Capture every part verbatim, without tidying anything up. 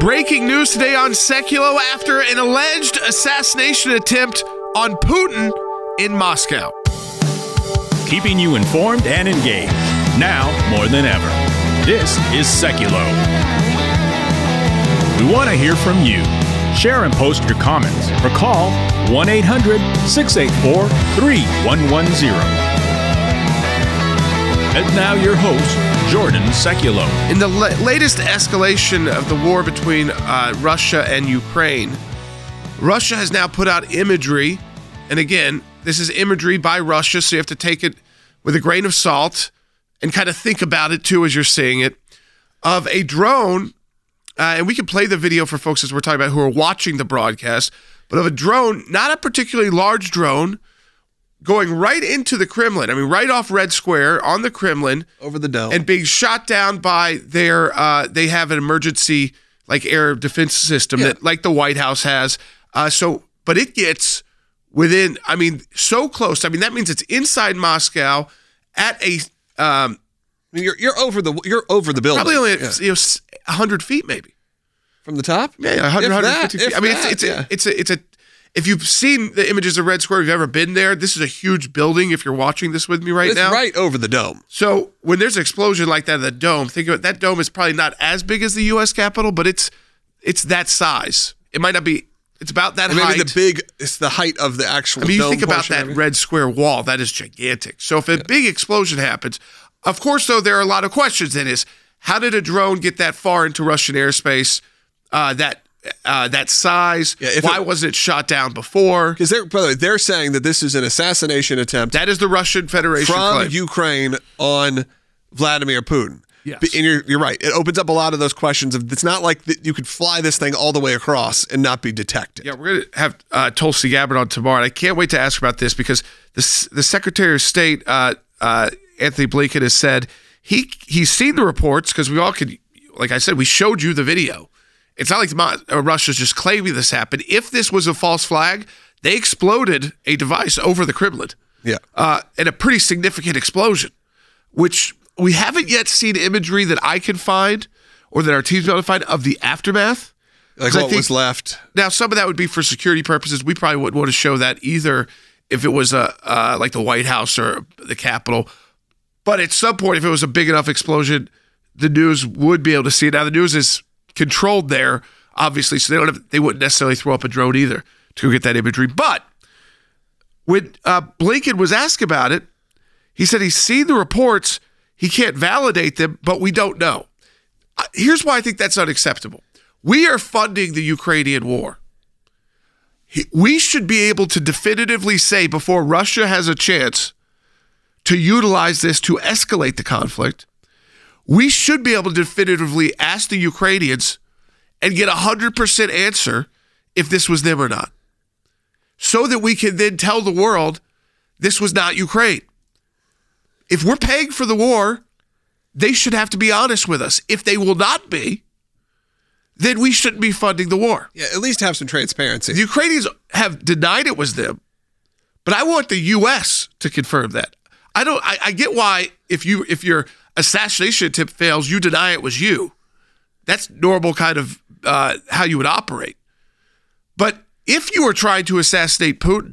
Breaking news today on Sekulow after an alleged assassination attempt on Putin in Moscow. Keeping you informed and engaged, now more than ever. This is Sekulow. We want to hear from you. Share and post your comments or call one eight hundred six eight four three one one zero. And now your host, Jordan Sekulow. In the la- latest escalation of the war between uh, Russia and Ukraine, Russia has now put out imagery, and again, this is imagery by Russia, so you have to take it with a grain of salt and kind of think about it too as you're seeing it, of a drone, uh, and we can play the video for folks as we're talking about who are watching the broadcast, but of a drone, not a particularly large drone, going right into the Kremlin. I mean, right off Red Square on the Kremlin. Over the dome. And being shot down by their, uh, they have an emergency, like, air defense system Yeah. that, like the White House has. Uh, so, but it gets within, I mean, so close. I mean, that means it's inside Moscow at a, um, I mean, you're you're over the you're over the building. probably only Yeah. you know, one hundred feet maybe. From the top. Yeah, yeah, one hundred, If one hundred that, fifty feet. if I mean, that, it's, it's, yeah. a, it's a, it's a, if you've seen the images of Red Square, if you've ever been there, this is a huge building if you're watching this with me right It's now. right over the dome. So when there's an explosion like that in the dome, think of it, that dome is probably not as big as the U S Capitol, but it's it's that size. It might not be, it's about that Or maybe height. the big. It's the height of the actual. I mean, you dome think about portion that of it. Red Square wall, that is gigantic. So if a big explosion happens, of course, though, there are a lot of questions in is, how did a drone get that far into Russian airspace, uh, that uh, that size? Yeah, if Why it- wasn't it shot down before? Because they're, by the way, they're saying that this is an assassination attempt That is the Russian Federation from claim. Ukraine on Vladimir Putin. Yes. But- And you're, you're right. It opens up a lot of those questions. Of it's not like that you could fly this thing all the way across and not be detected. Yeah, we're going to have uh, Tulsi Gabbard on tomorrow, and I can't wait to ask her about this because the, the Secretary of State, uh, uh, Anthony Blinken, has said he he's seen the reports because we all could, like I said, we showed you the video. It's not like the, uh, Russia's just claiming this happened. If this was a false flag, they exploded a device over the Kremlin. Yeah. Uh, and a pretty significant explosion, which we haven't yet seen imagery that I can find or that our team's been able to find of the aftermath. Like 'Cause I what think- was left. Now, some of that would be for security purposes. We probably wouldn't want to show that either if it was a uh, like the White House or the Capitol. But at some point, if it was a big enough explosion, the news would be able to see it. Now, the news is controlled there, obviously, so they don't have, they wouldn't necessarily throw up a drone either to get that imagery. But when uh, Blinken was asked about it, he said he's seen the reports. He can't validate them, but we don't know. Uh, Here's why I think that's unacceptable. We are funding the Ukrainian war. He- We should be able to definitively say before Russia has a chance to utilize this to escalate the conflict, we should be able to definitively ask the Ukrainians and get a one hundred percent answer if this was them or not, so that we can then tell the world this was not Ukraine. If we're paying for the war, they should have to be honest with us. If they will not be, then we shouldn't be funding the war. Yeah, at least have some transparency. The Ukrainians have denied it was them, but I want the U S to confirm that. I don't. I, I get why if you if your assassination attempt fails, you deny it was you. That's normal kind of uh, how you would operate. But if you are trying to assassinate Putin,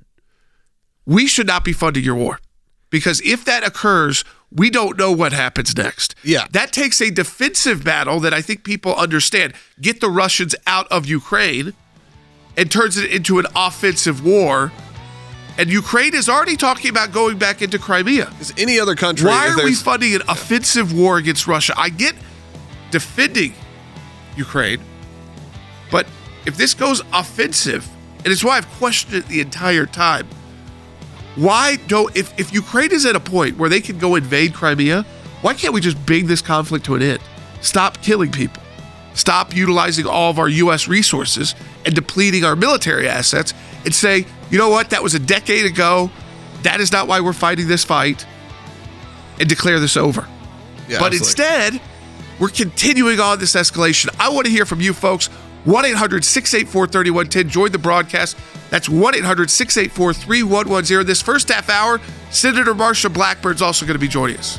we should not be funding your war, because if that occurs, we don't know what happens next. Yeah. That takes a defensive battle that I think people understand. Get the Russians out of Ukraine and turns it into an offensive war. And Ukraine is already talking about going back into Crimea. Is any other country? Why if are we there's- funding an offensive war against Russia? I get defending Ukraine, but if this goes offensive, and it's why I've questioned it the entire time, why don't, if, if Ukraine is at a point where they can go invade Crimea, why can't we just bring this conflict to an end? Stop killing people. Stop utilizing all of our U S resources and depleting our military assets and say, you know what, that was a decade ago. That is not why we're fighting this fight, and declare this over. Yeah, but absolutely. instead, we're continuing on this escalation. I want to hear from you folks. one eight hundred six eight four three one one zero. Join the broadcast. That's one eight hundred six eight four three one one zero. This first half hour, Senator Marsha Blackburn's also going to be joining us.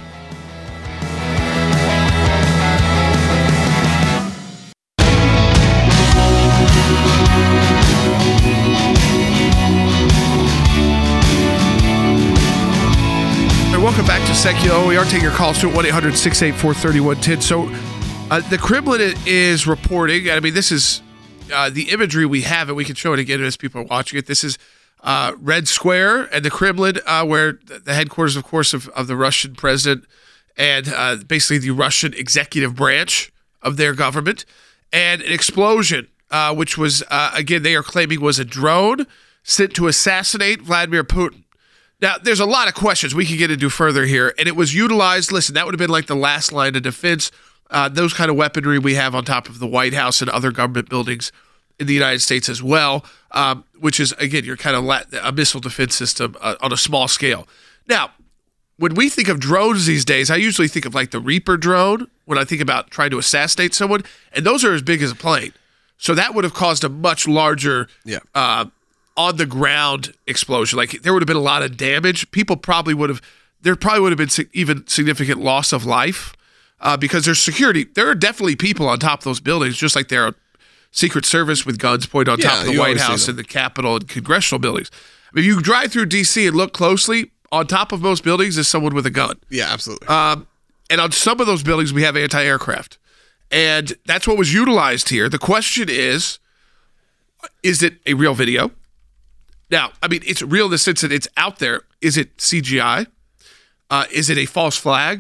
Secchio. We are taking your calls to one eight hundred six eight four three one one zero. So uh, the Kremlin is reporting, I mean, this is uh, the imagery we have, and we can show it again as people are watching it. This is uh, Red Square and the Kremlin, uh, where the headquarters, of course, of, of the Russian president and uh, basically the Russian executive branch of their government. And an explosion, uh, which was, uh, again, they are claiming was a drone sent to assassinate Vladimir Putin. Now, there's a lot of questions we can get into further here, and it was utilized. Listen, that would have been like the last line of defense. Uh, those kind of weaponry we have on top of the White House and other government buildings in the United States as well, um, which is, again, your kind of la- a missile defense system uh, on a small scale. Now, when we think of drones these days, I usually think of like the Reaper drone when I think about trying to assassinate someone, and those are as big as a plane. So that would have caused a much larger yeah. uh, on-the-ground explosion. Like, there would have been a lot of damage. People probably would have, there probably would have been si- even significant loss of life uh, because there's security. There are definitely people on top of those buildings, just like there are Secret Service with guns pointed on yeah, top of the White House and the Capitol and congressional buildings. I mean, you drive through D C and look closely, on top of most buildings is someone with a gun. Yeah, absolutely. Um, and on some of those buildings, we have anti-aircraft. And that's what was utilized here. The question is, is it a real video? Now, I mean, it's real in the sense that it's out there. Is it C G I? Uh, is it a false flag?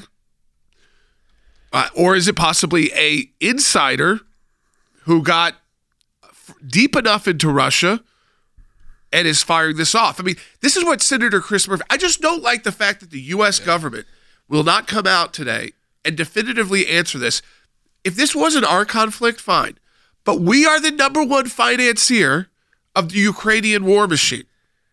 Uh, or is it possibly a insider who got f- deep enough into Russia and is firing this off? I mean, this is what Senator Chris Murphy, I just don't like the fact that the U S yeah. government will not come out today and definitively answer this. If this wasn't our conflict, fine. But we are the number one financier of the Ukrainian war machine.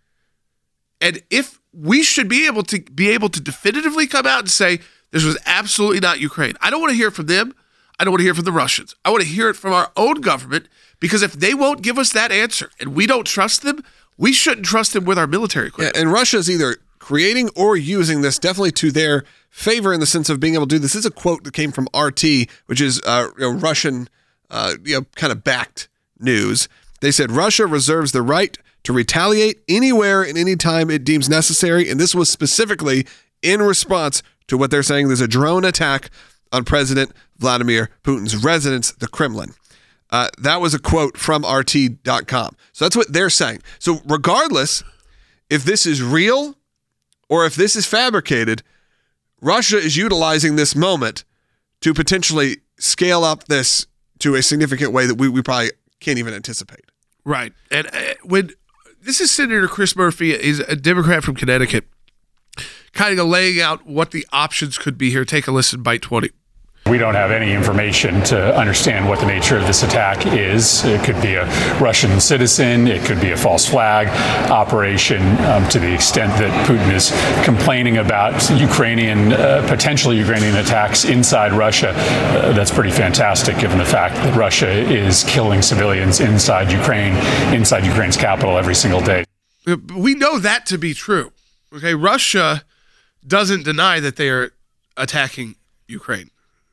And if we should be able to be able to definitively come out and say, this was absolutely not Ukraine. I don't want to hear from them. I don't want to hear from the Russians. I want to hear it from our own government, because if they won't give us that answer and we don't trust them, we shouldn't trust them with our military equipment. Yeah, and Russia is either creating or using this definitely to their favor in the sense of being able to do this. This is a quote that came from R T, which is uh, you know, Russian, uh, you know, kind of backed news. They said Russia reserves the right to retaliate anywhere and anytime it deems necessary, and this was specifically in response to what they're saying. There's a drone attack on President Vladimir Putin's residence, the Kremlin. Uh, that was a quote from R T dot com. So that's what they're saying. So regardless if this is real or if this is fabricated, Russia is utilizing this moment to potentially scale up this to a significant way that we, we probably can't even anticipate. Right. And uh, when this is Senator Chris Murphy, is a Democrat from Connecticut, kind of laying out what the options could be here. Take a listen, Bite twenty. We don't have any information to understand what the nature of this attack is. It could be a Russian citizen. It could be a false flag operation. Um, to the extent that Putin is complaining about Ukrainian, uh, potential Ukrainian attacks inside Russia, uh, that's pretty fantastic given the fact that Russia is killing civilians inside Ukraine, inside Ukraine's capital every single day. We know that to be true. Okay, Russia doesn't deny that they are attacking Ukraine.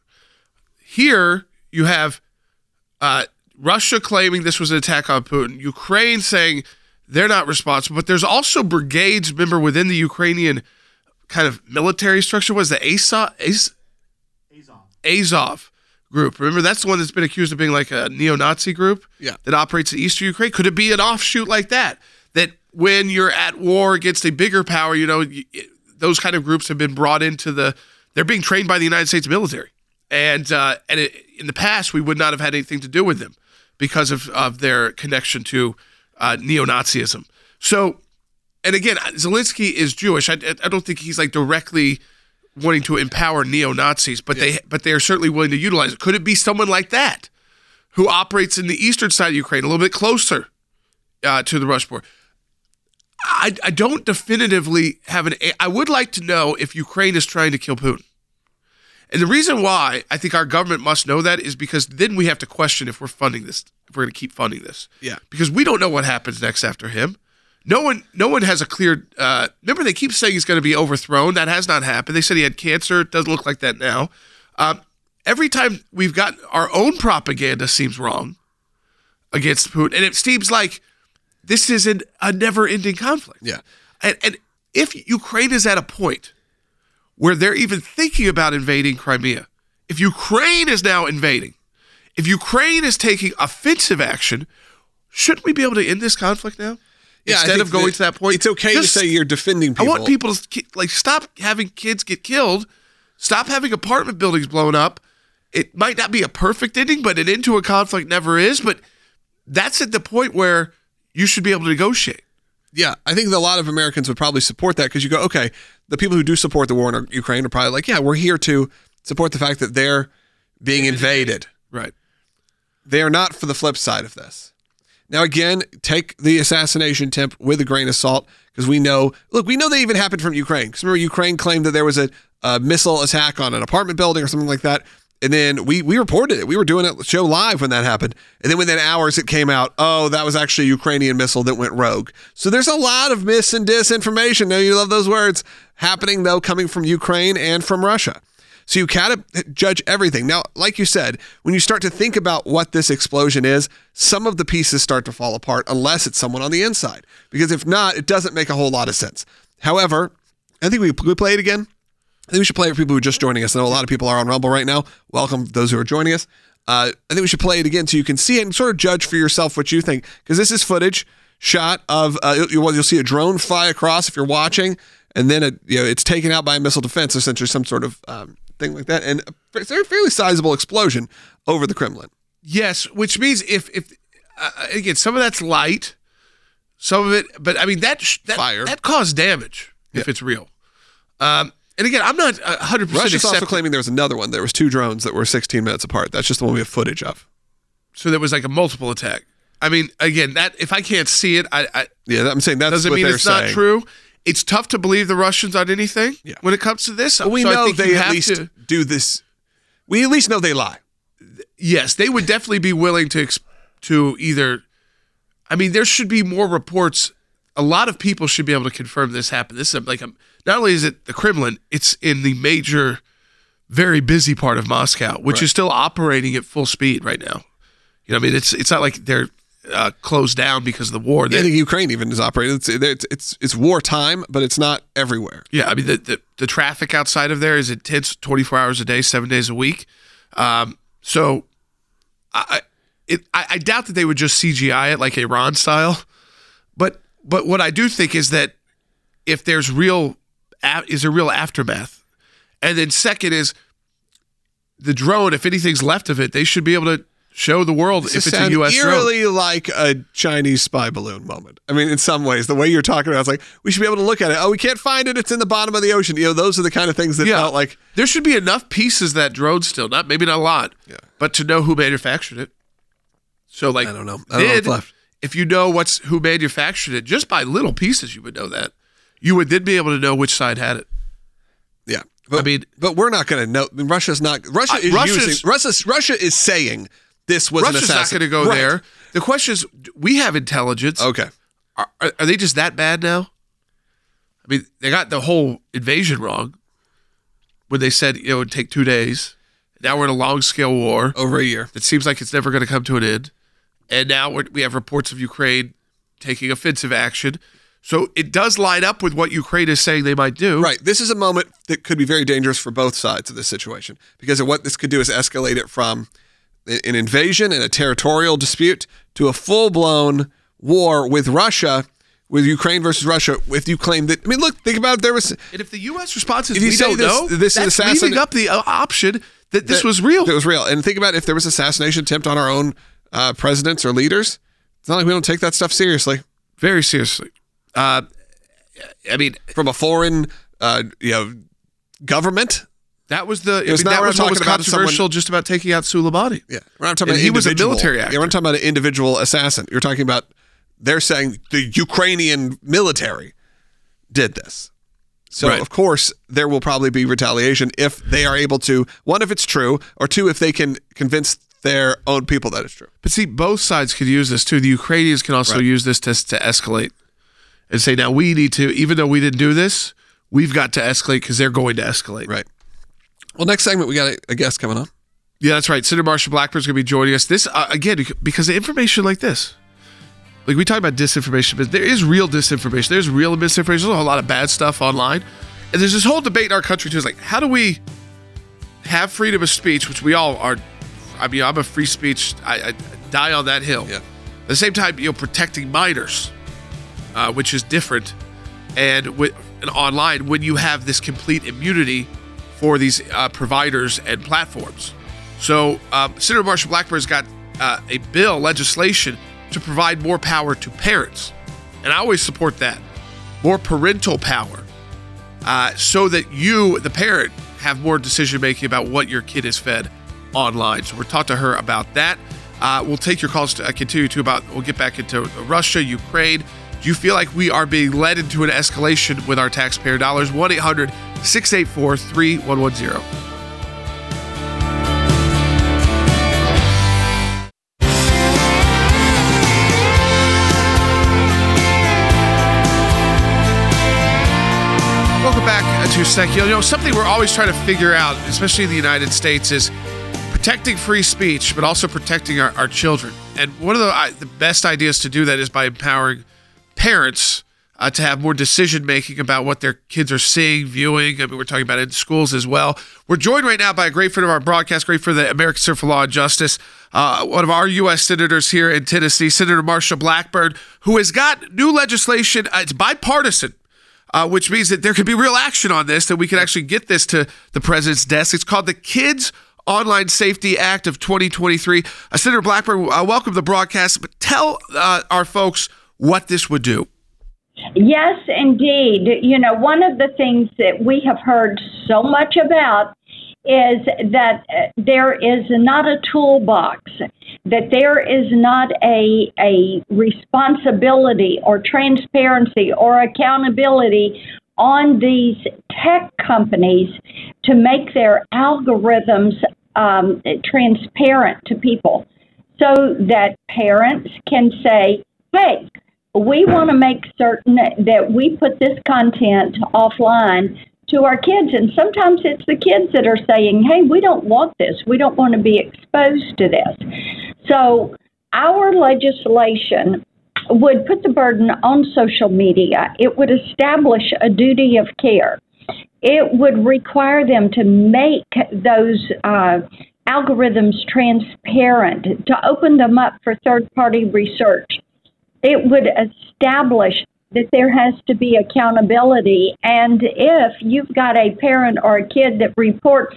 Here, you have uh, Russia claiming this was an attack on Putin, Ukraine saying they're not responsible, but there's also brigades, remember, within the Ukrainian kind of military structure. Was the Azov, Az- Azov. Azov group. Remember, that's the one that's been accused of being like a neo-Nazi group yeah. that operates in eastern Ukraine. Could it be an offshoot like that? That when you're at war against a bigger power, you know, those kind of groups have been brought into the, they're being trained by the United States military. And uh, and it, in the past, we would not have had anything to do with them because of, of their connection to uh, neo-Nazism. So, and again, Zelensky is Jewish. I, I don't think he's like directly wanting to empower neo-Nazis, but yeah. they but they are certainly willing to utilize it. Could it be someone like that who operates in the eastern side of Ukraine, a little bit closer uh, to the Russian border? I, I don't definitively have an. I would like to know if Ukraine is trying to kill Putin. And the reason why I think our government must know that is because then we have to question if we're funding this, if we're going to keep funding this. Yeah. Because we don't know what happens next after him. No one no one has a clear, uh, remember they keep saying he's going to be overthrown. That has not happened. They said he had cancer. It doesn't look like that now. Um, every time we've got our own propaganda seems wrong against Putin. And it seems like this is an, a never-ending conflict. Yeah. And, and if Ukraine is at a point where they're even thinking about invading Crimea. If Ukraine is now invading, if Ukraine is taking offensive action, shouldn't we be able to end this conflict now? Yeah, I Instead think of going that to that point, it's okay just- to say you're defending people. I want people to ki- like stop having kids get killed, stop having apartment buildings blown up. It might not be a perfect ending, but an end to a conflict never is. But that's at the point where you should be able to negotiate. Yeah, I think that a lot of Americans would probably support that because you go, okay, the people who do support the war in Ukraine are probably like, yeah, we're here to support the fact that they're being invaded. Right. They are not for the flip side of this. Now, again, take the assassination attempt with a grain of salt because we know, look, we know they even happened from Ukraine. Because remember, Ukraine claimed that there was a, a missile attack on an apartment building or something like that. And then we we reported it. We were doing it show live when that happened. And then within hours it came out, oh, that was actually a Ukrainian missile that went rogue. So there's a lot of mis and disinformation. Now you love those words happening, though, coming from Ukraine and from Russia. So you gotta judge everything. Now, like you said, when you start to think about what this explosion is, some of the pieces start to fall apart unless it's someone on the inside. Because if not, it doesn't make a whole lot of sense. However, I think we, we play it again. I think we should play it for people who are just joining us. I know a lot of people are on Rumble right now. Welcome those who are joining us. Uh, I think we should play it again so you can see it and sort of judge for yourself what you think. Because this is footage shot of, uh, you'll, you'll see a drone fly across if you're watching, and then it, you know, it's taken out by a missile defense, essentially some sort of um, thing like that. And it's a fairly sizable explosion over the Kremlin. Yes, which means if, if uh, again, some of that's light, some of it, but I mean, that, that, Fire. that caused damage if Yeah. it's real. Um, And again, I'm not one hundred percent Russia's also accepting. claiming there was another one. There was two drones that were sixteen minutes apart. That's just the one we have footage of. So there was like a multiple attack. I mean, again, that if I can't see it, I, I Yeah, that- I'm saying that's doesn't what mean they're it's saying. not true. It's tough to believe the Russians on anything Yeah. when it comes to this. But we So I know think they you at have least to- do this. We at least know they lie. Yes, they would definitely be willing to ex- to either. I mean, there should be more reports. A lot of people should be able to confirm this happened. This is like a, not only is it the Kremlin, it's in the major, very busy part of Moscow, which Right. is still operating at full speed right now. You know, I mean, it's it's not like they're uh, closed down because of the war. I They- think Ukraine even is operating. It's it's it's, it's wartime, but it's not everywhere. Yeah, I mean, the, the, the traffic outside of there is intense twenty-four hours a day, seven days a week. Um, so I, it, I I doubt that they would just C G I it like Iran style. But but what I do think is that if there's real, a- is a real aftermath. And then second is the drone, if anything's left of it, they should be able to show the world if it's a Sound U S drone. eerily like a Chinese spy balloon moment. I mean, in some ways, the way you're talking about, it's like we should be able to look at it. Oh, we can't find it. It's in the bottom of the ocean. You know, those are the kind of things that felt like. There should be enough pieces of that drone still, not maybe not a lot, Yeah. but to know who manufactured it. So like, I don't know. I don't know what's then, left. if you know what's who manufactured it, just by little pieces, you would know that. You would then be able to know which side had it. Yeah. But, I mean- but we're not going to know. I mean, Russia's not. Russia Uh, is Russia's- using. Russia, Russia is saying this was Russia's an not assassin. going to go Right. there. The question is, we have intelligence. Okay. Are, are, are they just that bad now? I mean, they got the whole invasion wrong when they said, you know, it would take two days. Now we're in a long-scale war. Over a year. It seems like it's never going to come to an end. And now we're, we have reports of Ukraine taking offensive action. So it does line up with what Ukraine is saying they might do. Right. This is a moment that could be very dangerous for both sides of this situation because of what this could do is escalate it from an invasion and a territorial dispute to a full-blown war with Russia, with Ukraine versus Russia. If you claim that, I mean, look, think about it. There was And if the U S response is If you we say don't this- know, this is that's assassin- leaving up the uh, option that this that- was real. That was real. And think about if there was assassination attempt on our own uh, presidents or leaders. It's not like we don't take that stuff seriously. Very seriously. Uh, I mean, From a foreign, uh, you know, government. that was the. I was mean, not that we're was what was talking about controversial someone- just about taking out Soleimani. Yeah, we're not talking And about he an was a individual- military Yeah, actor. we're not talking about an individual assassin. You're talking about they're saying the Ukrainian military did this. So Right. of course there will probably be retaliation if they are able to, one, if it's true, or two, if they can convince their own people that it's true. But see, both sides could use this too. The Ukrainians can also Right. use this to, to escalate and say, now we need to, even though we didn't do this, we've got to escalate because they're going to escalate. Right. Well, next segment we got a, a guest coming on. Yeah, that's right. Senator Marsha Blackburn's going to be joining us. This, uh, again, because of information like this. Like we talk about disinformation, but there is real disinformation. There's real misinformation. There's a whole lot of bad stuff online. And there's this whole debate in our country too. Is like, how do we have freedom of speech, which we all are? I mean, I'm a free speech. I, I die on that hill. Yeah. At the same time, you know, protecting minors, uh, which is different, and with and online when you have this complete immunity for these uh, providers and platforms. So um, Senator Marsha Blackburn's got uh, a bill, legislation, to provide more power to parents. And I always support that. More parental power. Uh, so that you, the parent, have more decision-making about what your kid is fed online. So we're talking to her about that. Uh, we'll take your calls to uh, continue to about, we'll get back into Russia, Ukraine. Do you feel like we are being led into an escalation with our taxpayer dollars? one eight hundred six eight four three one one zero. Welcome back to Secular. You know, something we're always trying to figure out, especially in the United States, is protecting free speech, but also protecting our, our children. And one of the, uh, the best ideas to do that is by empowering parents uh, to have more decision-making about what their kids are seeing, viewing. I mean, we're talking about it in schools as well. We're joined right now by a great friend of our broadcast, great friend of the American Center for Law and Justice, uh, one of our U S senators here in Tennessee, Senator Marsha Blackburn, who has got new legislation. Uh, it's bipartisan. Uh, which means that there could be real action on this, that we can actually get this to the president's desk. It's called the Kids Online Safety Act of twenty twenty-three. Uh, Senator Blackburn, uh, welcome to the broadcast, but tell uh, our folks what this would do. Yes, indeed. You know, one of the things that we have heard so much about is that uh, there is not a toolbox, that there is not a a responsibility or transparency or accountability on these tech companies to make their algorithms um, transparent to people so that parents can say, hey, we want to make certain that we put this content offline to our kids. And sometimes it's the kids that are saying, hey, we don't want this. We don't want to be exposed to this. So our legislation would put the burden on social media. It would establish a duty of care. It would require them to make those uh, algorithms transparent, to open them up for third-party research. It would establish that there has to be accountability. And if you've got a parent or a kid that reports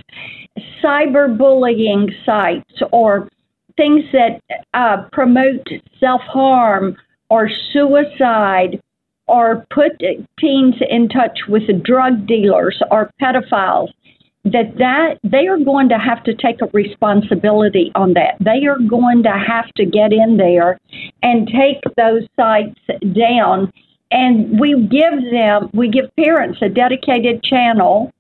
cyberbullying sites or things that uh, promote self-harm or suicide or put teens in touch with drug dealers or pedophiles, that, that they are going to have to take a responsibility on that. They are going to have to get in there and take those sites down. And we give them, we give parents a dedicated channel,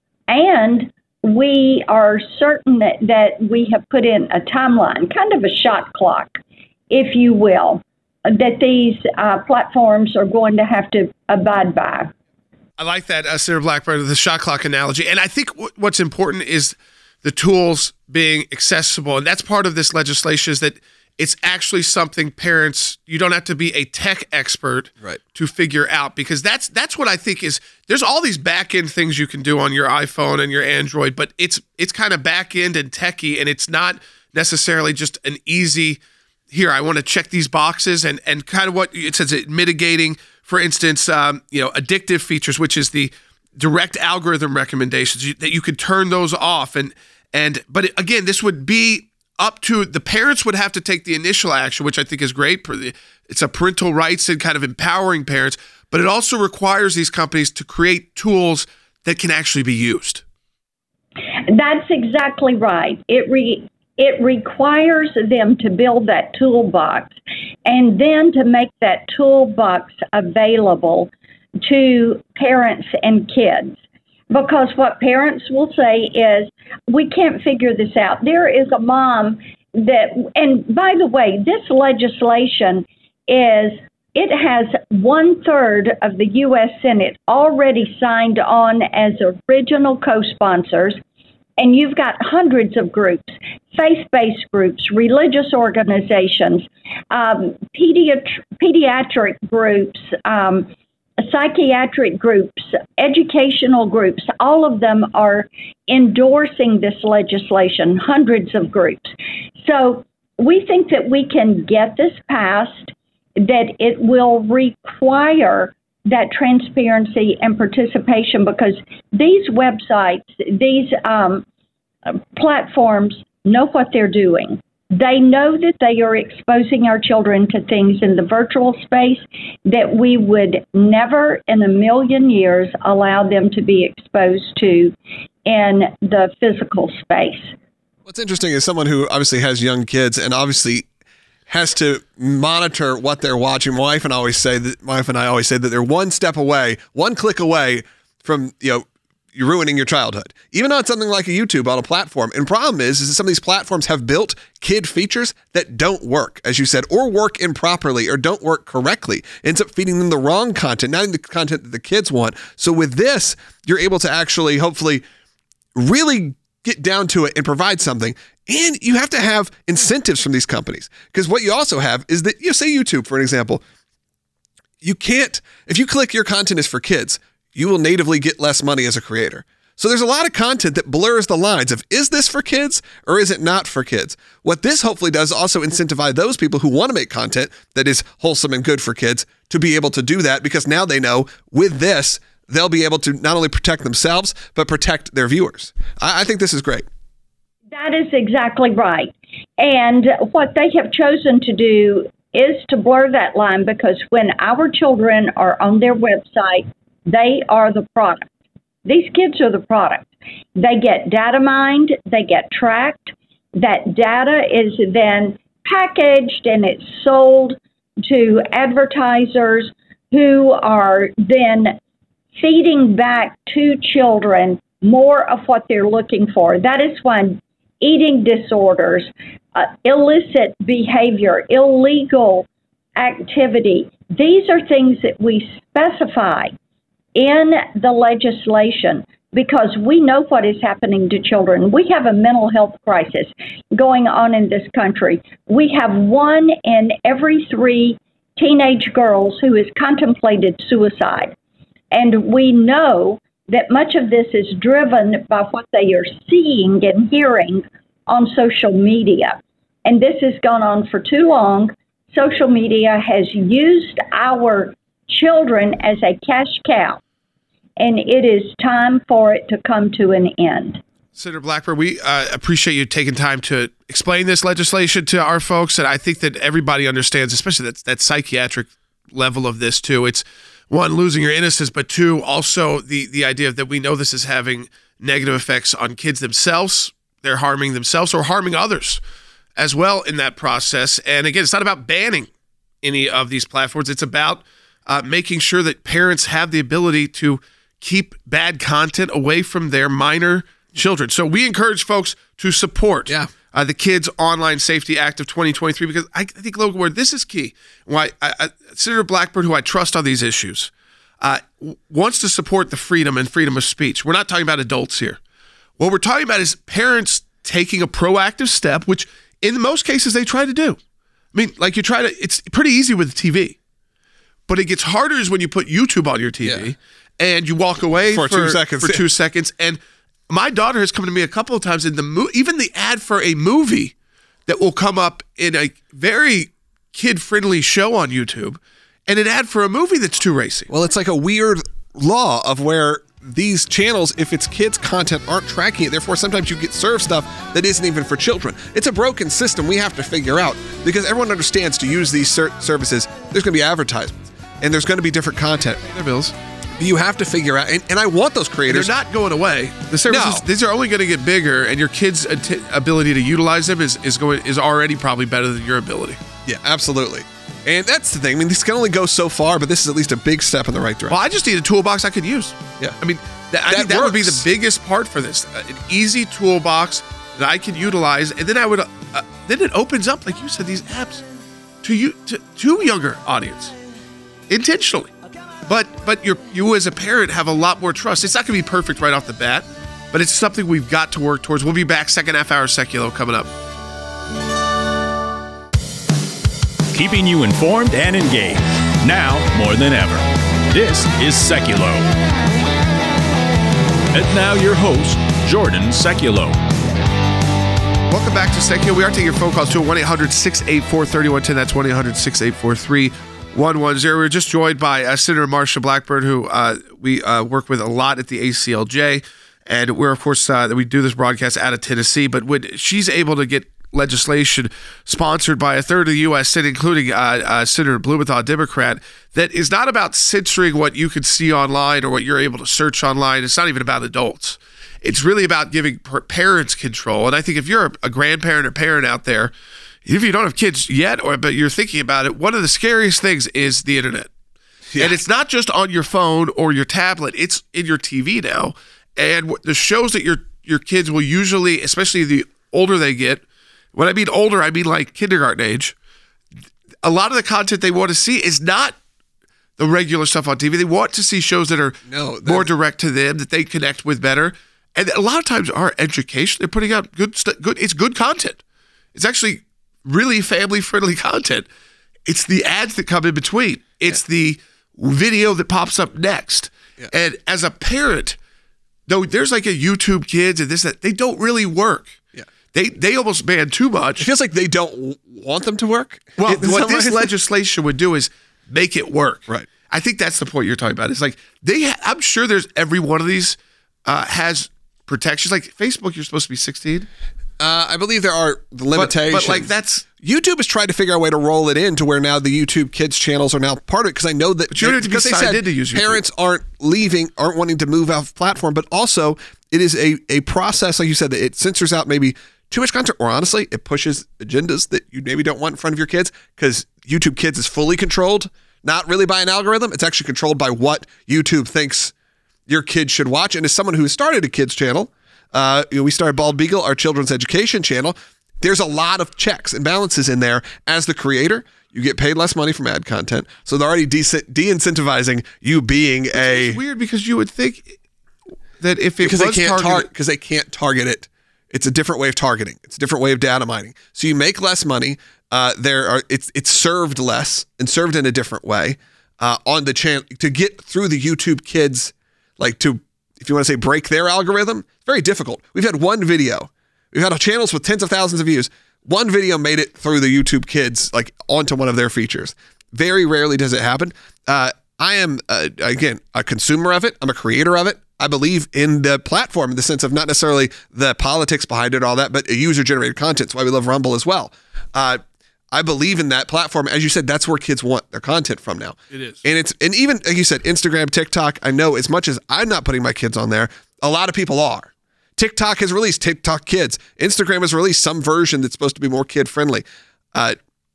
and we are certain that, that we have put in a timeline, kind of a shot clock, if you will, that these uh, platforms are going to have to abide by. I like that, uh, Senator Blackburn, the shot clock analogy. And I think w- what's important is the tools being accessible. And that's part of this legislation, is that it's actually something parents, you don't have to be a tech expert right. to figure out, because that's that's what I think is, there's all these back end things you can do on your iPhone and your Android, but it's it's kind of back end and techie, and it's not necessarily just an easy, here, I want to check these boxes, and and kind of what it says, it mitigating, for instance, um, you know, addictive features, which is the direct algorithm recommendations, you, that you could turn those off. And, and but it, again, this would be up to the parents, would have to take the initial action, which I think is great. It's a parental rights and kind of empowering parents, but it also requires these companies to create tools that can actually be used. That's exactly right. It re- it requires them to build that toolbox and then to make that toolbox available to parents and kids. Because what parents will say is, we can't figure this out. There is a mom that, and by the way, this legislation is, it has one third of the U S Senate already signed on as original co-sponsors. And you've got hundreds of groups, faith-based groups, religious organizations, um, pediat- pediatric groups, um, psychiatric groups, educational groups, all of them are endorsing this legislation, hundreds of groups. So we think that we can get this passed, that it will require that transparency and participation, because these websites, these um, platforms know what they're doing. They know that they are exposing our children to things in the virtual space that we would never in a million years allow them to be exposed to in the physical space. What's interesting is someone who obviously has young kids and obviously has to monitor what they're watching. My wife and I always say that my wife and I always say that they're one step away, one click away from, you know, you're ruining your childhood, even on something like a YouTube on a platform. And problem is, is that some of these platforms have built kid features that don't work, as you said, or work improperly or don't work correctly. Ends up feeding them the wrong content, not the content that the kids want. So with this, you're able to actually, hopefully, really get down to it and provide something. And you have to have incentives from these companies, because what you also have is that, you know, say YouTube, for an example, you can't, if you click your content is for kids, you will natively get less money as a creator. So there's a lot of content that blurs the lines of, is this for kids or is it not for kids? What this hopefully does also incentivize those people who want to make content that is wholesome and good for kids to be able to do that, because now they know with this, they'll be able to not only protect themselves, but protect their viewers. I, I think this is great. That is exactly right. And what they have chosen to do is to blur that line, because when our children are on their website, they are the product. These kids are the product. They get data mined, they get tracked. That data is then packaged and it's sold to advertisers who are then feeding back to children more of what they're looking for. That is when eating disorders, uh, illicit behavior, illegal activity, these are things that we specify in the legislation, because we know what is happening to children. We have a mental health crisis going on in this country. We have one in every three teenage girls who has contemplated suicide. And we know that much of this is driven by what they are seeing and hearing on social media. And this has gone on for too long. Social media has used our children as a cash cow, and it is time for it to come to an end. Senator Blackburn, we uh, appreciate you taking time to explain this legislation to our folks, and I think that everybody understands, especially that, that psychiatric level of this too. It's, one, losing your innocence, but two, also the, the idea that we know this is having negative effects on kids themselves. They're harming themselves or harming others as well in that process. And again, it's not about banning any of these platforms. It's about uh, making sure that parents have the ability to keep bad content away from their minor children. So we encourage folks to support yeah. uh, the Kids Online Safety Act of twenty twenty-three, because I think, Logan Ward, this is key. Why I, I, Senator Blackburn, who I trust on these issues, uh, wants to support the freedom and freedom of speech. We're not talking about adults here. What we're talking about is parents taking a proactive step, which in most cases they try to do. I mean, like you try to, it's pretty easy with T V, but it gets harder is when you put YouTube on your T V. Yeah. And you walk away for, for two seconds. For two seconds. And my daughter has come to me a couple of times in the mo- even the ad for a movie that will come up in a very kid-friendly show on YouTube, and an ad for a movie that's too racy. Well, it's like a weird law of where these channels, if it's kids' content, aren't tracking it. Therefore, sometimes you get served stuff that isn't even for children. It's a broken system we have to figure out, because everyone understands to use these ser- services, there's going to be advertisements, and there's going to be different content. Their bills. You have to figure out, and, and I want those creators. And they're not going away. The services, no. These are only going to get bigger, and your kids' at- ability to utilize them is is going is already probably better than your ability. Yeah, absolutely. And that's the thing. I mean, this can only go so far, but this is at least a big step in the right direction. Well, I just need a toolbox I could use. Yeah. I mean, th- I that think that works. Would be the biggest part for this. Uh, an easy toolbox that I could utilize, and then I would, uh, uh, then it opens up, like you said, these apps to you to, to younger audience, intentionally. But but you you as a parent have a lot more trust. It's not going to be perfect right off the bat, but it's something we've got to work towards. We'll be back second half hour Seculo coming up. Keeping you informed and engaged, now more than ever. This is Seculo. And now your host, Jordan Seculo. Welcome back to Seculo. We are taking your phone calls to one eight hundred six eight four three one one zero. That's one eight hundred six eight four three one one zero. We were just joined by uh, Senator Marsha Blackburn, who uh, we uh, work with a lot at the A C L J. And we're, of course, uh, we do this broadcast out of Tennessee. But when she's able to get legislation sponsored by a third of the U S Senate, including uh, uh, Senator Blumenthal, a Democrat, that is not about censoring what you can see online or what you're able to search online. It's not even about adults. It's really about giving parents control. And I think if you're a grandparent or parent out there, if you don't have kids yet, or but you're thinking about it, one of the scariest things is the internet. Yeah. And it's not just on your phone or your tablet. It's in your T V now. And the shows that your your kids will usually, especially the older they get, when I mean older, I mean like kindergarten age, a lot of the content they want to see is not the regular stuff on T V. They want to see shows that are no, more direct to them, that they connect with better. And a lot of times our education, they're putting out good stuff. Good, it's good content. It's actually really family-friendly content. It's the ads that come in between. It's yeah. the video that pops up next. Yeah. And as a parent, though, there's like a YouTube Kids and this, that, they don't really work. Yeah. They they almost ban too much. It feels like they don't want them to work. Well, what this legislation would do is make it work. Right. I think that's the point you're talking about. It's like, they. Ha- I'm sure there's every one of these uh, has protections. Like Facebook, you're supposed to be sixteen. Uh, I believe there are the limitations. But, but like that's YouTube has tried to figure out a way to roll it in to where now the YouTube Kids channels are now part of it, because I know that but you don't have to be signed in to use YouTube. Parents aren't leaving, aren't wanting to move off platform, but also it is a a process, like you said, that it censors out maybe too much content, or honestly, it pushes agendas that you maybe don't want in front of your kids, because YouTube Kids is fully controlled, not really by an algorithm. It's actually controlled by what YouTube thinks your kids should watch. And as someone who started a kids channel, Uh, you know, we started Bald Beagle, our children's education channel. There's a lot of checks and balances in there. As the creator, you get paid less money from ad content, so they're already de- de-incentivizing you being a. It's weird, because you would think that if it because was they can't targeted, because tar- they can't target it. It's a different way of targeting. It's a different way of data mining. So you make less money. Uh, there are it's it's served less and served in a different way uh, on the channel to get through the YouTube Kids, like to. If you want to say break their algorithm, it's very difficult. We've had one video. We've had channels with tens of thousands of views. One video made it through the YouTube Kids, like onto one of their features. Very rarely does it happen. Uh, I am, uh, again, a consumer of it. I'm a creator of it. I believe in the platform in the sense of not necessarily the politics behind it, all that, but user-generated content. That's why we love Rumble as well. Uh, I believe in that platform. As you said, that's where kids want their content from now. It is. And it's and even, like you said, Instagram, TikTok, I know as much as I'm not putting my kids on there, a lot of people are. TikTok has released TikTok Kids. Instagram has released some version that's supposed to be more kid-friendly. Uh,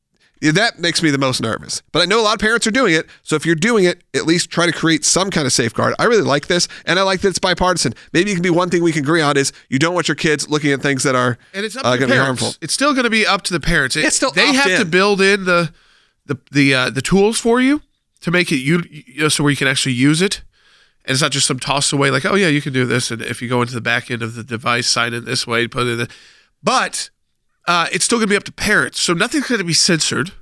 that makes me the most nervous. But I know a lot of parents are doing it, so if you're doing it, at least try to create some kind of safeguard. I really like this, and I like that it's bipartisan. Maybe it can be one thing we can agree on is you don't want your kids looking at things that are and it's up uh, to going to be harmful. It's still going to be up to the parents. It, it's still they have in. to build in the the the uh, the tools for you to make it you, you know, so where you can actually use it, and it's not just some toss away like, oh yeah, you can do this, and if you go into the back end of the device, sign in this way, put it in the, but uh, it's still going to be up to parents. So nothing's going to be censored.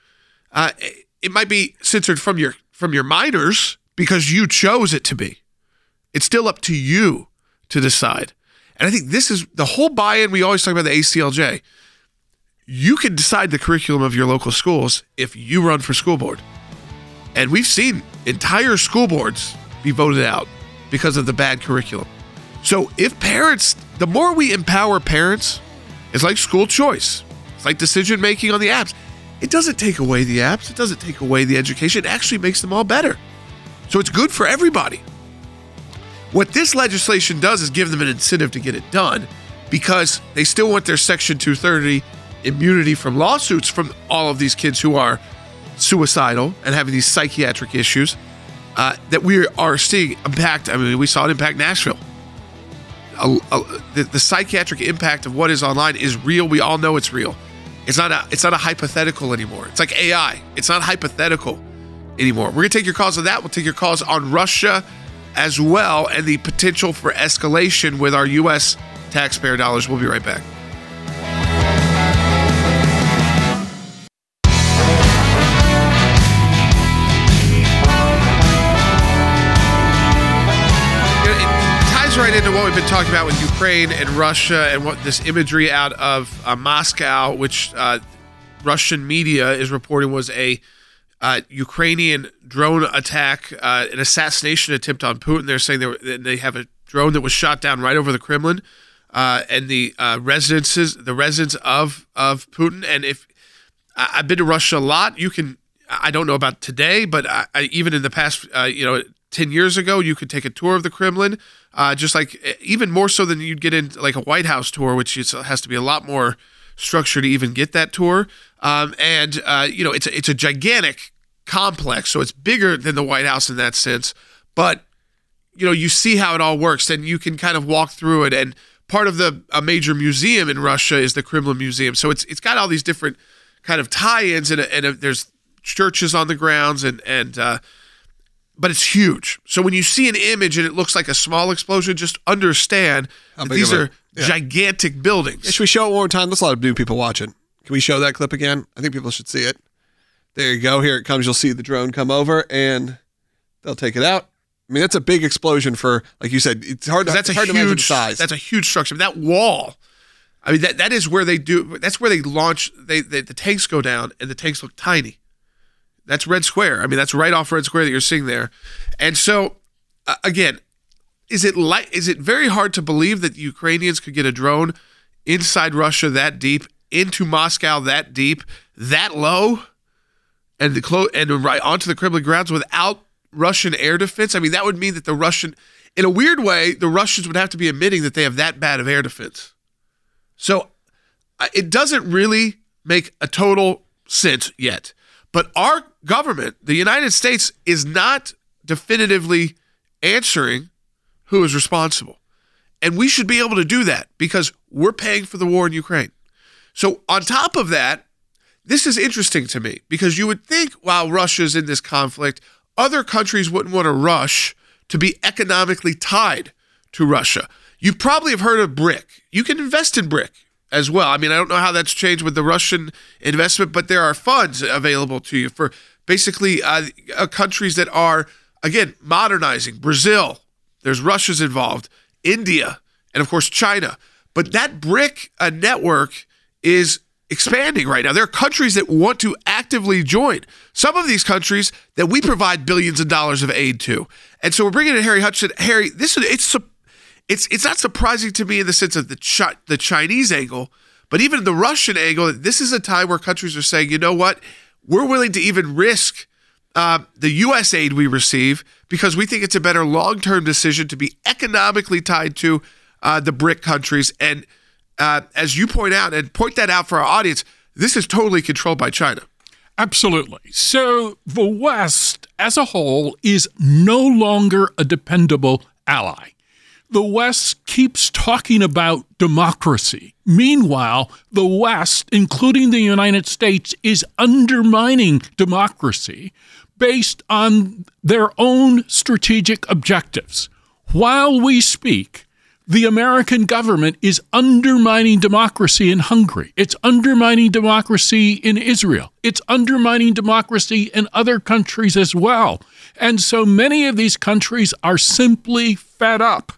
Uh, it might be censored from your from your minors because you chose it to be. It's still up to you to decide. And I think this is the whole buy-in. We always talk about the A C L J. You can decide the curriculum of your local schools if you run for school board. And we've seen entire school boards be voted out because of the bad curriculum. So if parents, the more we empower parents, it's like school choice. It's like decision-making on the apps. It doesn't take away the apps. It doesn't take away the education. It actually makes them all better. So it's good for everybody. What this legislation does is give them an incentive to get it done because they still want their Section two thirty immunity from lawsuits from all of these kids who are suicidal and having these psychiatric issues uh, that we are seeing impact. I mean, we saw it impact Nashville. A, a, the, the psychiatric impact of what is online is real. We all know it's real. It's not a it's not a hypothetical anymore. It's like A I. It's not hypothetical anymore. We're going to take your calls on that. We'll take your calls on Russia as well and the potential for escalation with our U S taxpayer dollars. We'll be right back. right into what we've been talking about with Ukraine and Russia and what this imagery out of uh, Moscow, which uh, Russian media is reporting was a uh, Ukrainian drone attack, uh, an assassination attempt on Putin. They're saying they, were, they have a drone that was shot down right over the Kremlin uh, and the uh, residences, the residence of of Putin. And if I, I've been to Russia a lot, you can. I don't know about today, but I, I, even in the past, uh, you know. ten years ago, you could take a tour of the Kremlin, uh, just like even more so than you'd get in like a White House tour, which is, has to be a lot more structured to even get that tour. Um, and, uh, you know, it's a, it's a gigantic complex, so it's bigger than the White House in that sense. But, you know, you see how it all works, and you can kind of walk through it. And part of the a major museum in Russia is the Kremlin Museum. So it's it's got all these different kind of tie-ins, and, and there's churches on the grounds, and, and uh but it's huge. So when you see an image and it looks like a small explosion, just understand that these are yeah. gigantic buildings. Yeah, should we show it one more time? There's a lot of new people watching. Can we show that clip again? I think people should see it. There you go. Here it comes. You'll see the drone come over and they'll take it out. I mean, that's a big explosion for, like you said, it's hard to, that's it's a hard huge, to imagine the size. That's a huge structure. That wall, I mean, that that is where they do, that's where they launch, they, they the tanks go down and the tanks look tiny. That's Red Square. I mean, that's right off Red Square that you're seeing there. And so, uh, again, is it li- is it very hard to believe that the Ukrainians could get a drone inside Russia that deep, into Moscow that deep, that low, and the clo- and right onto the Kremlin grounds without Russian air defense? I mean, that would mean that the Russian, in a weird way, the Russians would have to be admitting that they have that bad of air defense. So uh, it doesn't really make a total sense yet. But our government, the United States, is not definitively answering who is responsible. And we should be able to do that because we're paying for the war in Ukraine. So on top of that, this is interesting to me because you would think while Russia's in this conflict, other countries wouldn't want to rush to be economically tied to Russia. You probably have heard of BRIC. You can invest in BRIC as well. I mean, I don't know how that's changed with the Russian investment, but there are funds available to you for basically uh, uh, countries that are, again, modernizing. Brazil, there's Russia's involved, India, and of course China. But that BRIC uh, network is expanding right now. There are countries that want to actively join. Some of these countries that we provide billions of dollars of aid to. And so we're bringing in Harry Hutchinson. Harry, this is it's It's it's not surprising to me in the sense of the Ch- the Chinese angle, but even the Russian angle. This is a time where countries are saying, you know what, we're willing to even risk uh, the U S aid we receive because we think it's a better long-term decision to be economically tied to uh, the BRIC countries. And uh, as you point out, and point that out for our audience, this is totally controlled by China. Absolutely. So the West as a whole is no longer a dependable ally. The West keeps talking about democracy. Meanwhile, the West, including the United States, is undermining democracy based on their own strategic objectives. While we speak, the American government is undermining democracy in Hungary. It's undermining democracy in Israel. It's undermining democracy in other countries as well. And so many of these countries are simply fed up.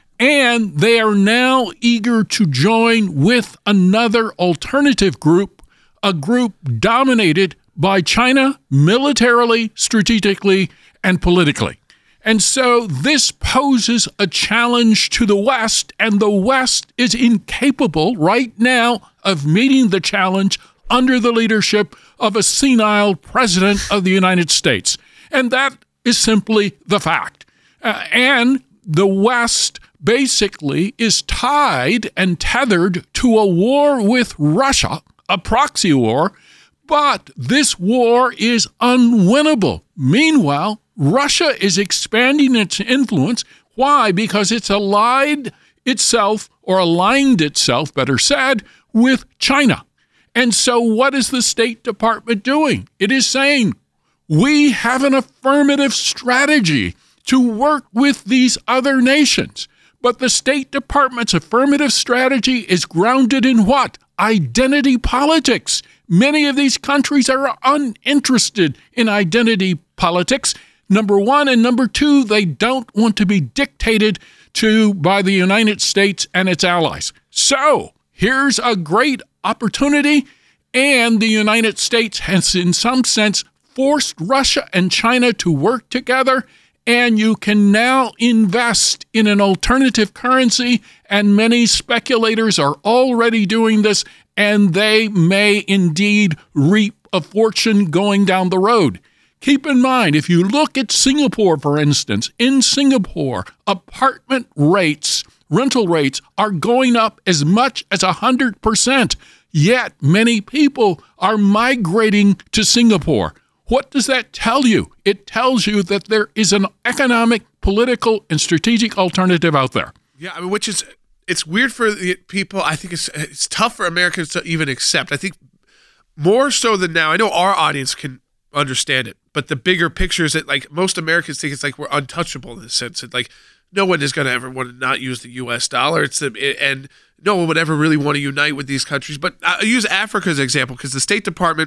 And they are now eager to join with another alternative group, a group dominated by China militarily, strategically, and politically. And so this poses a challenge to the West, and the West is incapable right now of meeting the challenge under the leadership of a senile president of the United States. And that is simply the fact. Uh, and the West basically is tied and tethered to a war with Russia, a proxy war, but this war is unwinnable. Meanwhile, Russia is expanding its influence. Why? Because it's allied itself, or aligned itself, better said, with China. And so what is the State Department doing? It is saying, we have an affirmative strategy to work with these other nations. But the State Department's affirmative strategy is grounded in what? Identity politics. Many of these countries are uninterested in identity politics, number one. And number two, they don't want to be dictated to by the United States and its allies. So here's a great opportunity, and the United States has, in some sense, forced Russia and China to work together, and you can now invest in an alternative currency, and many speculators are already doing this, and they may indeed reap a fortune going down the road. Keep in mind, if you look at Singapore, for instance, in Singapore, apartment rates, rental rates are going up as much as one hundred percent, yet many people are migrating to Singapore. What does that tell you? It tells you that there is an economic, political, and strategic alternative out there. Yeah, I mean, which is, it's weird for the people. I think it's it's tough for Americans to even accept. I think more so than now. I know our audience can understand it, but the bigger picture is that, like, most Americans think it's like we're untouchable in the sense that, like, no one is going to ever want to not use the U S dollar. It's the, and no one would ever really want to unite with these countries. But I use Africa as an example because the State Department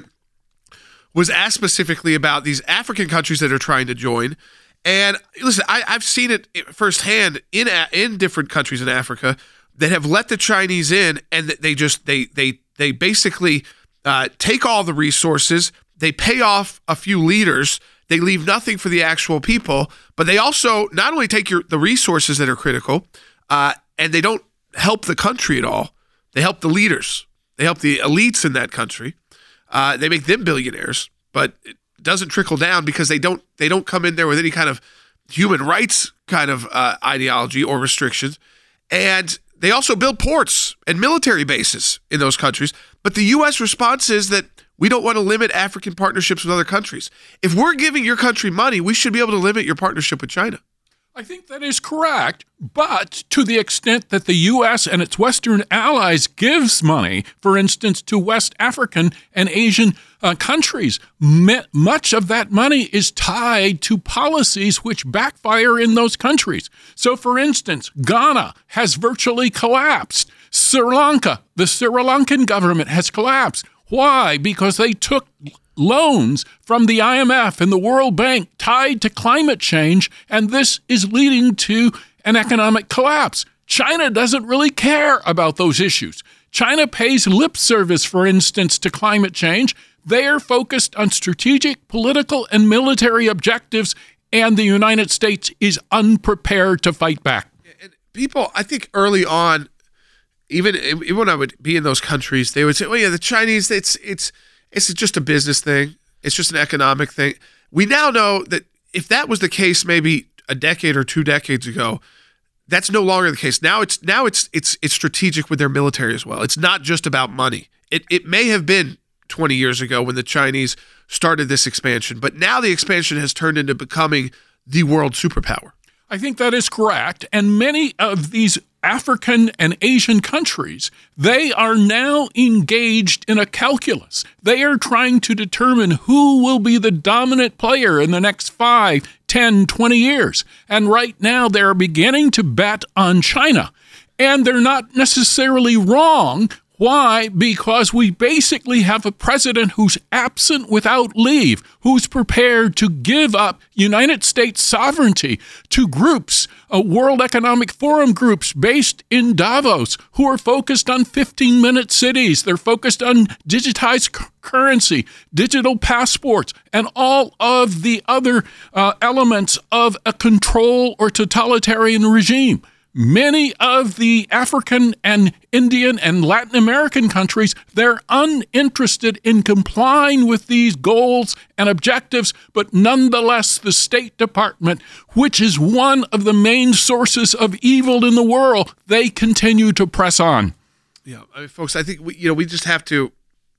was asked specifically about these African countries that are trying to join. And listen, I, I've seen it firsthand in in different countries in Africa that have let the Chinese in, and they just they they they basically uh, take all the resources, they pay off a few leaders, they leave nothing for the actual people. But they also not only take your the resources that are critical, uh, and they don't help the country at all. They help the leaders, they help the elites in that country. Uh, they make them billionaires, but it doesn't trickle down because they don't they don't come in there with any kind of human rights kind of uh, ideology or restrictions. And they also build ports and military bases in those countries. But the U S response is that we don't want to limit African partnerships with other countries. If we're giving your country money, we should be able to limit your partnership with China. I think that is correct, but to the extent that the U S and its Western allies gives money, for instance, to West African and Asian uh, countries, me- much of that money is tied to policies which backfire in those countries. So, for instance, Ghana has virtually collapsed. Sri Lanka, the Sri Lankan government has collapsed. Why? Because they took loans from the I M F and the World Bank tied to climate change, and this is leading to an economic collapse. China doesn't really care about those issues. China pays lip service, for instance, to climate change. They are focused on strategic, political, and military objectives, and the United States is unprepared to fight back. And people, I think early on, even, even when I would be in those countries, they would say, well, yeah, the Chinese, it's it's It's just a business thing. It's just an economic thing. We now know that if that was the case maybe a decade or two decades ago, that's no longer the case. Now it's now it's it's it's strategic with their military as well. It's not just about money. It it may have been twenty years ago when the Chinese started this expansion, but now the expansion has turned into becoming the world superpower. I think that is correct. And many of these African and Asian countries, they are now engaged in a calculus. They are trying to determine who will be the dominant player in the next five, ten, twenty years. And right now they're beginning to bet on China. And they're not necessarily wrong. Why? Because we basically have a president who's absent without leave, who's prepared to give up United States sovereignty to groups, uh, World Economic Forum groups based in Davos, who are focused on fifteen-minute cities. They're focused on digitized c- currency, digital passports, and all of the other uh, elements of a control or totalitarian regime. Many of the African and Indian and Latin American countries, they're uninterested in complying with these goals and objectives, but nonetheless, the State Department, which is one of the main sources of evil in the world, they continue to press on. Yeah, I mean, folks, I think we, you know, we just have to,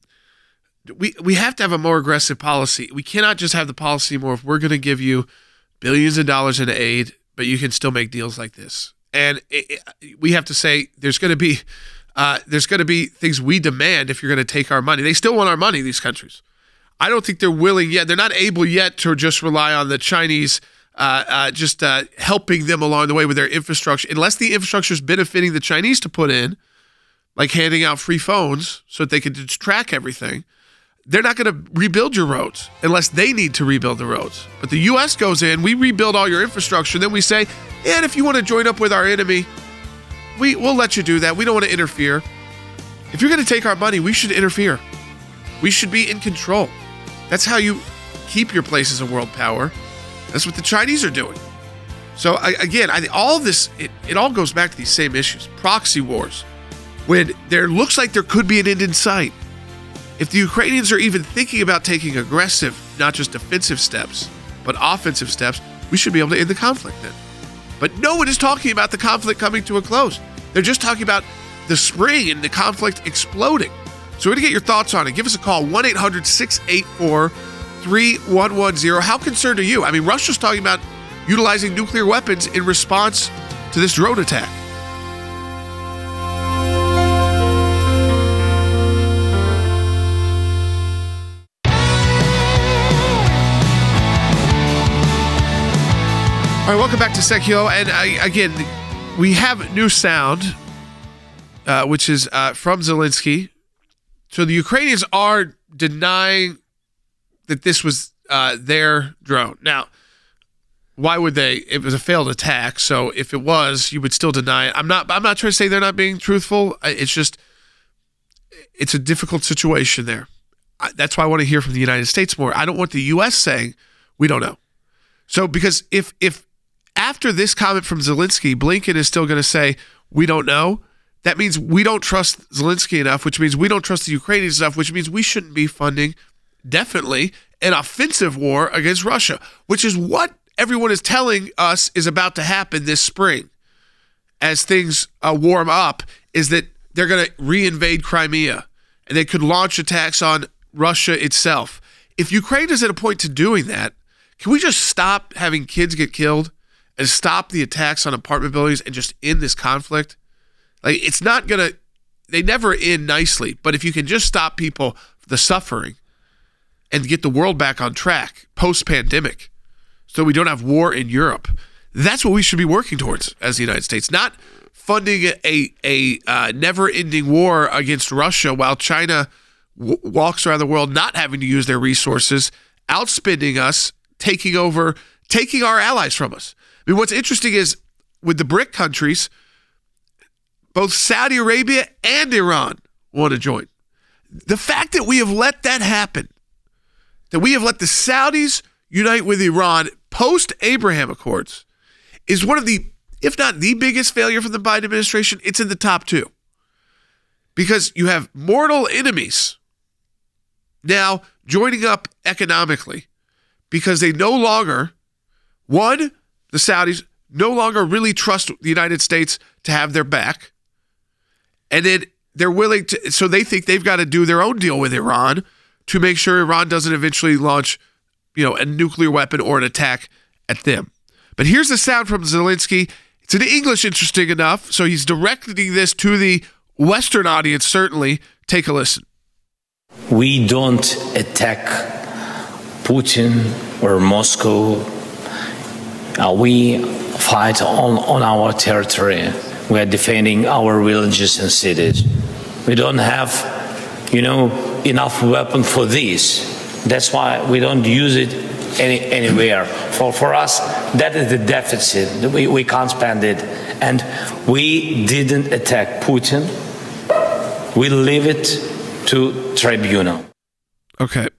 we we have to have a more aggressive policy. We cannot just have the policy more if we're going to give you billions of dollars in aid, but you can still make deals like this. And it, it, we have to say there's going to be uh, there's going to be things we demand if you're going to take our money. They still want our money, these countries. I don't think they're willing yet. They're not able yet to just rely on the Chinese uh, uh, just uh, helping them along the way with their infrastructure. Unless the infrastructure is benefiting the Chinese to put in, like handing out free phones so that they can just track everything, they're not going to rebuild your roads unless they need to rebuild the roads. But the U S goes in, we rebuild all your infrastructure, then we say, and if you want to join up with our enemy, we, we'll let you do that. We don't want to interfere. If you're going to take our money, we should interfere. We should be in control. That's how you keep your place as a world power. That's what the Chinese are doing. So I, again, I, all this, it, it all goes back to these same issues. Proxy wars. When there looks like there could be an end in sight. If the Ukrainians are even thinking about taking aggressive, not just defensive steps, but offensive steps, we should be able to end the conflict then. But no one is talking about the conflict coming to a close. They're just talking about the spring and the conflict exploding. So we're going to get your thoughts on it. Give us a call, one eight hundred six eight four three one one zero. How concerned are you? I mean, Russia's talking about utilizing nuclear weapons in response to this drone attack. All right, welcome back to Secchio. And uh, again, we have new sound, uh, which is uh, from Zelensky. So the Ukrainians are denying that this was uh, their drone. Now, why would they? It was a failed attack. So if it was, you would still deny it. I'm not. I'm not trying to say they're not being truthful. It's just, it's a difficult situation there. I, that's why I want to hear from the United States more. I don't want the U S saying we don't know. So because if if after this comment from Zelensky, Blinken is still going to say we don't know, that means we don't trust Zelensky enough, which means we don't trust the Ukrainians enough, which means we shouldn't be funding, definitely, an offensive war against Russia, which is what everyone is telling us is about to happen this spring as things uh, warm up, is that they're going to reinvade Crimea and they could launch attacks on Russia itself. If Ukraine is at a point to doing that, can we just stop having kids get killed and stop the attacks on apartment buildings and just end this conflict? Like, it's not going to, they never end nicely, but if you can just stop people, the suffering, and get the world back on track post-pandemic so we don't have war in Europe, that's what we should be working towards as the United States, not funding a, a uh, never-ending war against Russia while China w- walks around the world not having to use their resources, outspending us, taking over, taking our allies from us. I mean, what's interesting is with the BRIC countries, both Saudi Arabia and Iran want to join. The fact that we have let that happen, that we have let the Saudis unite with Iran post-Abraham Accords, is one of the, if not the biggest failure from the Biden administration. It's in the top two. Because you have mortal enemies now joining up economically because they no longer, one, the Saudis no longer really trust the United States to have their back. And then they're willing to, so they think they've got to do their own deal with Iran to make sure Iran doesn't eventually launch, you know, a nuclear weapon or an attack at them. But here's the sound from Zelensky. It's in English, interesting enough. So he's directing this to the Western audience, certainly. Take a listen. We don't attack Putin or Moscow. Uh, we fight on, on our territory. We are defending our villages and cities. We don't have, you know, enough weapon for this. That's why we don't use it any, anywhere. For for us, that is the deficit. We, we can't spend it. And we didn't attack Putin. We leave it to tribunal. Okay.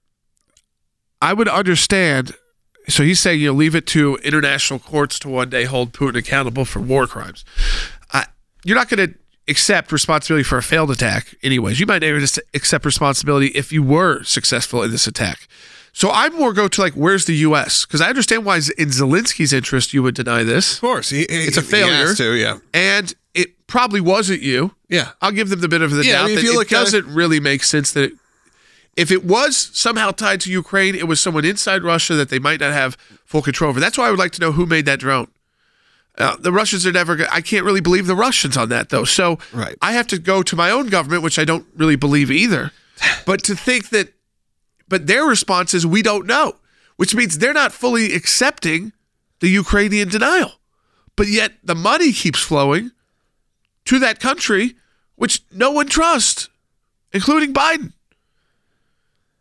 I would understand. So he's saying you'll leave it to international courts to one day hold Putin accountable for war crimes. Uh, you're not going to accept responsibility for a failed attack anyways. You might never just accept responsibility if you were successful in this attack. So I more go to, like, where's the U S? Because I understand why in Zelensky's interest you would deny this. Of course. He, he, it's a failure. He has to, yeah. And it probably wasn't you. Yeah. I'll give them the benefit of the yeah, doubt I mean, that it like doesn't a, really make sense that it, if it was somehow tied to Ukraine, it was someone inside Russia that they might not have full control over. That's why I would like to know who made that drone. Uh, the Russians are never going to, I can't really believe the Russians on that, though. So right. I have to go to my own government, which I don't really believe either. But to think that, but their response is, we don't know, which means they're not fully accepting the Ukrainian denial. But yet the money keeps flowing to that country, which no one trusts, including Biden.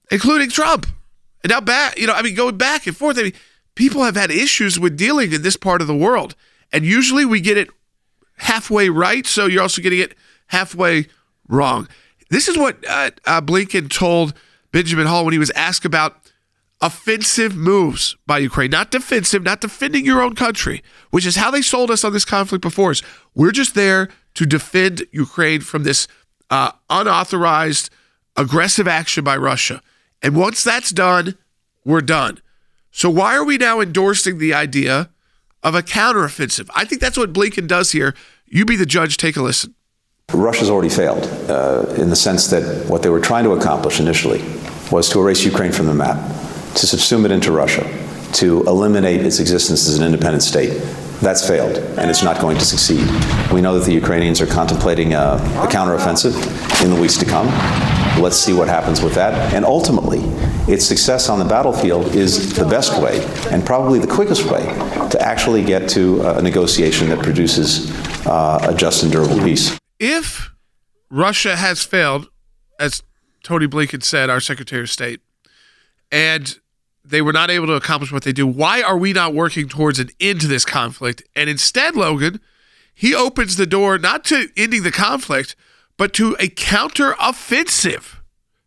including Trump. And now back, you know, I mean, going back and forth, I mean, people have had issues with dealing in this part of the world. And usually we get it halfway right, so you're also getting it halfway wrong. This is what uh, uh, Blinken told Benjamin Hall when he was asked about offensive moves by Ukraine, not defensive, not defending your own country, which is how they sold us on this conflict before. Is we're just there to defend Ukraine from this uh, unauthorized, aggressive action by Russia. And once that's done, we're done. So why are we now endorsing the idea of a counteroffensive? I think that's what Blinken does here. You be the judge. Take a listen. Russia's already failed uh, in the sense that what they were trying to accomplish initially was to erase Ukraine from the map, to subsume it into Russia, to eliminate its existence as an independent state. That's failed, and it's not going to succeed. We know that the Ukrainians are contemplating a, a counteroffensive in the weeks to come. Let's see what happens with that. And ultimately, its success on the battlefield is the best way, and probably the quickest way, to actually get to a negotiation that produces uh, a just and durable peace. If Russia has failed, as Tony Blinken said, our Secretary of State, and they were not able to accomplish what they do, why are we not working towards an end to this conflict? And instead, Logan, he opens the door not to ending the conflict, but to a counter-offensive.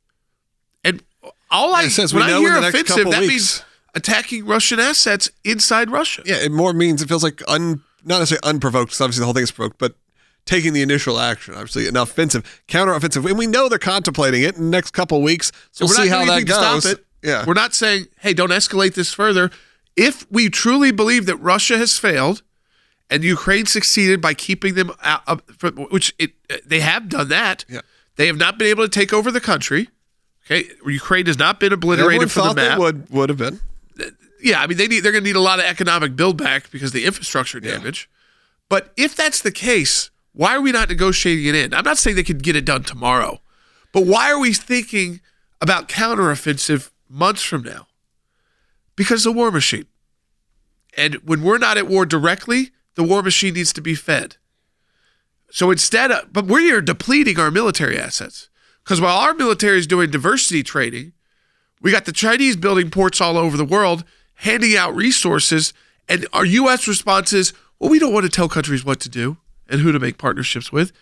And all I, says when we I know hear in the next offensive, couple that weeks. means attacking Russian assets inside Russia. Yeah, it more means it feels like un, not necessarily unprovoked, because obviously the whole thing is provoked, but taking the initial action, obviously an offensive, counter-offensive. And we know they're contemplating it in the next couple of weeks, so we'll we're see not how doing that anything to goes. stop it. Yeah. We're not saying, hey, don't escalate this further. If we truly believe that Russia has failed and Ukraine succeeded by keeping them out, of, which it, they have done that, yeah. They have not been able to take over the country. Okay, Ukraine has not been obliterated from the map. They would would have been. Yeah, I mean they need they're going to need a lot of economic build back because of the infrastructure damage. Yeah. But if that's the case, why are we not negotiating it in? I'm not saying they could get it done tomorrow, but why are we thinking about counteroffensive months from now? Because the war machine. And when we're not at war directly, the war machine needs to be fed. So instead of, but we're depleting our military assets. Because while our military is doing diversity training, we got the Chinese building ports all over the world, handing out resources, and our U S response is, well, we don't want to tell countries what to do and who to make partnerships with.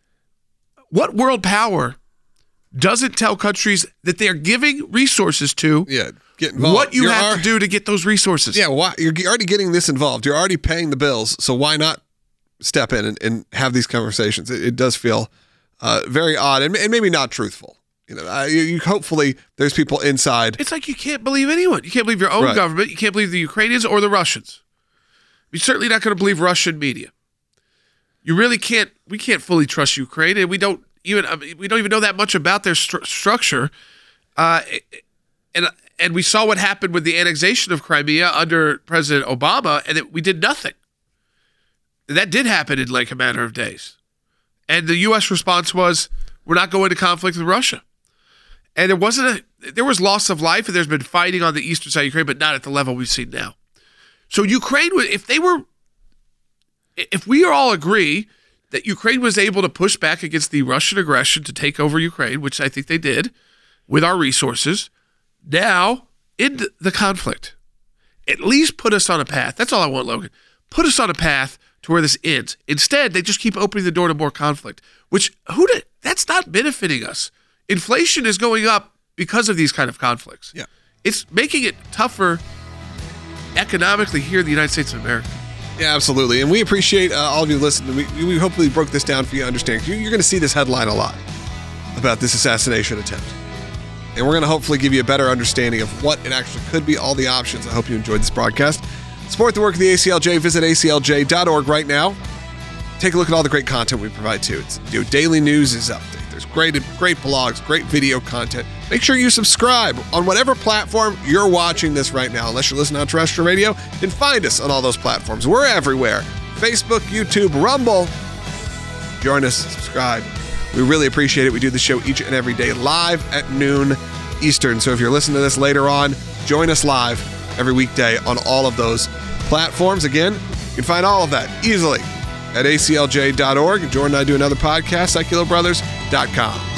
What world power doesn't tell countries that they're giving resources to yeah, get involved. What you You're have ar- to do to get those resources? Yeah, why, you're already getting this involved. You're already paying the bills, so why not step in and, and have these conversations? It, it does feel uh, very odd and, and maybe not truthful. You know, uh, you, you hopefully there's people inside. It's like you can't believe anyone. You can't believe your own Right. government. You can't believe the Ukrainians or the Russians. You're certainly not going to believe Russian media. You really can't. We can't fully trust Ukraine, and we don't even. I mean, we don't even know that much about their stru- structure. Uh, and and we saw what happened with the annexation of Crimea under President Obama, and it, we did nothing. That did happen in like a matter of days, and the U S response was, "We're not going to conflict with Russia." And there wasn't a. There was loss of life, and there's been fighting on the eastern side of Ukraine, but not at the level we've seen now. So Ukraine, if they were, if we all agree that Ukraine was able to push back against the Russian aggression to take over Ukraine, which I think they did with our resources, now end the conflict. At least put us on a path. That's all I want, Logan. Put us on a path to where this ends. Instead, they just keep opening the door to more conflict, which who did, that's not benefiting us. Inflation is going up because of these kind of conflicts. Yeah. It's making it tougher economically here in the United States of America. Yeah, absolutely. And we appreciate uh, all of you listening. We, we hopefully broke this down for you to understand. You're going to see this headline a lot about this assassination attempt. And we're going to hopefully give you a better understanding of what it actually could be, all the options. I hope you enjoyed this broadcast. Support the work of the A C L J. Visit A C L J dot org right now. Take a look at all the great content we provide too. It's, you know, daily news is updated. There's great, great blogs, great video content. Make sure you subscribe on whatever platform you're watching this right now. Unless you're listening on terrestrial radio, then find us on all those platforms. We're everywhere. Facebook, YouTube, Rumble. Join us, subscribe. We really appreciate it. We do the show each and every day live at noon Eastern. So if you're listening to this later on, join us live every weekday on all of those platforms. Again, you can find all of that easily at A C L J dot org. And Jordan and I do another podcast, secular brothers dot com.